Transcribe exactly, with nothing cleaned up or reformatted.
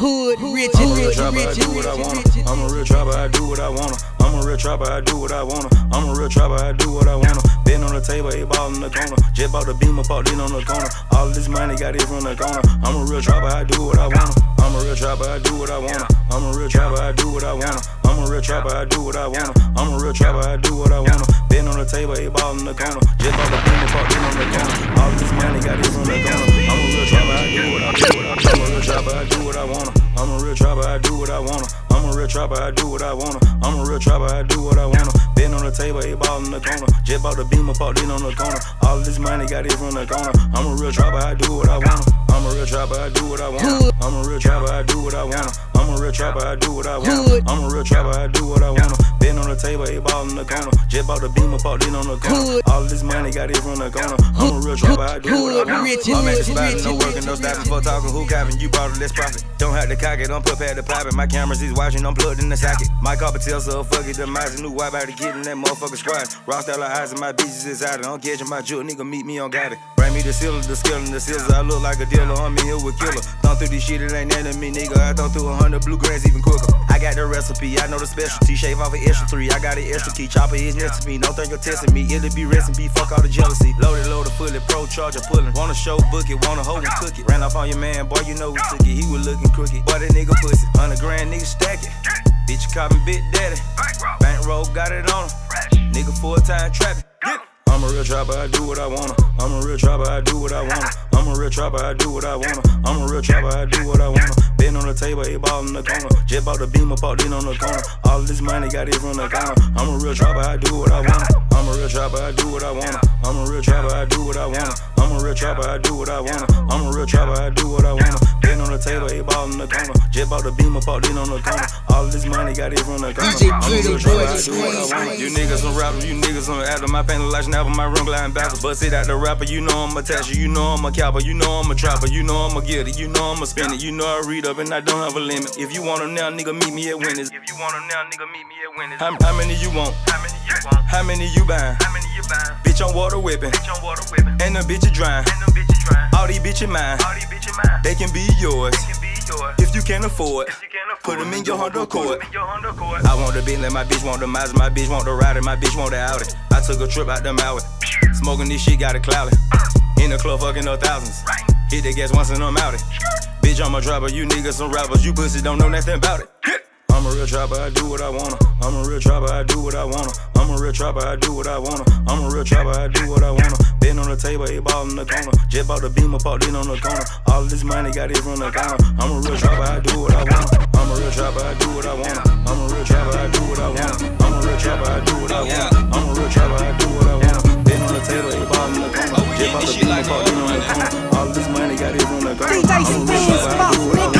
Hood, rich, I'm a real rich, trapper, I rich, do what I rich, wanna. rich. I'm a real trapper, I do what I wanna. I'm a real trapper, I do what I wanna. I'm a real trapper, I do what I wanna. Been on the table, eight ball in the corner. Jet bought the beamer, parked in on the corner. All this money got it from the corner. I'm a real trapper, I do what I wanna. I'm a real trapper, I do what I wanna. I'm a real trapper, I do what I wanna. I'm a real trapper, I do what I wanna. I'm a real trapper, I do what I wanna. Been on the table, eight ball in the corner. Jet bought the beamer, parked in on the corner. All this money got it from the corner. I'm a real trapper, I do what I do. I'm a real trapper, I do what I wanna. I'm a real trapper, I do what I wanna. I'm a real trapper, I do what I wanna. I'm a real trapper, I do what I wanna. Been on the table, eight ball in the corner. Jet bought the beamer, parked in on the corner. All this money got it from the corner. I'm a real trapper, I do what I wanna. I'm a real trapper, I do what I wanna. I'm a real trapper, I do what I wanna. I'm a real trapper, I do what I wanna. I'm a real trapper, I do what I wanna. Been on the table, eight ball in the corner. Jet bought the beamer, parked in on the corner. All this money got it from the corner. I'm a real trapper, I do what I wanna. I'm at the spot, no working, no stopping for talking. Who copping? You bought it, let's profit. Don't have to cock it, don't put pad to pop it. My cameras is watching, I'm plugged in the socket. My carpet tells so fuck it, the mice new wipe out to get in that motherfucker squad. Raw style of eyes and my bitches is out. I'm catching my jewel, nigga meet me on got it. Bring me the silver, the skill and the scissors. I look like a dealer, I'm in here with killer. Thumb through this shit, it ain't nothing to me, nigga. I thumb through a hundred bluegrass even quicker. I got the recipe, I know the specialty. Shave off an extra three, I got an extra key. Chopper is next to me, don't think you're testing me. It'll be resting be fuck all the jealousy. Loaded, loaded, fully pro charger pulling. Wanna show, book it, wanna hold and cook it. Ran off on your man, boy, you know who took it. He was looking crooked, boy, that nigga pussy. Hundred grand, nigga stack it. Bitch, you copping bit daddy. Bankroll got it on him. Nigga full time trapping. I'm a real trapper, I do what I wanna. I'm a real trapper, I do what I wanna. I'm a real trapper, I do what I wanna. I'm a real trapper, I do what I wanna. Been on the table, eight ball in the corner. Jet bought the beamer, parked in on the corner. All this money got it from the corner. I'm a real trapper, I do what I wanna. I'm a real trapper, I do what I wanna. I'm a real trapper, I do what I wanna. I'm a real trapper, I do what I wanna. I'm a real trapper, I do what I wanna. Been on the table, eight ball in the corner. Jet bought the beamer, parked in on the corner. All this money got it from the corner. I'm a real trapper, I do what I wanna. You niggas some rappers, you niggas some actors. My paint like snapper, my ring gliding backwards. Bust it out the rapper, you know I'm a tasher, you know I'm a capper, you know I'm a trapper, you know I'm a get it, you know I'm a spin it, you know I read up and I don't have a limit. If you want them now, nigga, meet me at Winners. If you want them now, nigga, meet me at Winners. How, how many you want? How many you want? How many you buying? How many you buying? Bitch on water whipping. Bitch on water whipping. And the bitch is drying. And the bitch is drying. All these bitches mine. All these bitches mine. They can be yours. They can be yours. If you can't afford. If you can't afford. Put them in your Honda Accord. I want the Bentley, my bitch want the Mazda, my bitch want the Rowdy, my bitch want the Audi. I took a trip out the Maui. Smoking this shit, got it clouded. In the club, fucking up thousands. Hit the gas once and I'm out it. Bitch, I'm a dropper, you niggas some rappers. You pussy don't know nothing about it. I'm a real trapper, I do what I wanna. I'm a real trapper, I do what I wanna. I'm a real trapper, I do what I wanna. I'm a real trapper, I do what I wanna. Been on the table, eight ball in the corner. Jet bought the beamer, parked in on the corner. All this money got it from the corner. I'm a real trapper, I do what I wanna. I'm a real trapper, I do what I wanna. I'm a real trapper, I do what I wanna. I'm a real trapper, I do what I wanna. I'm a real trapper, I do what I wanna. Been on the table, eight ball in the corner. Jet bought the beamer, parked in on the corner. All this money got it from the corner. I'm a real trapper, I do what I wanna.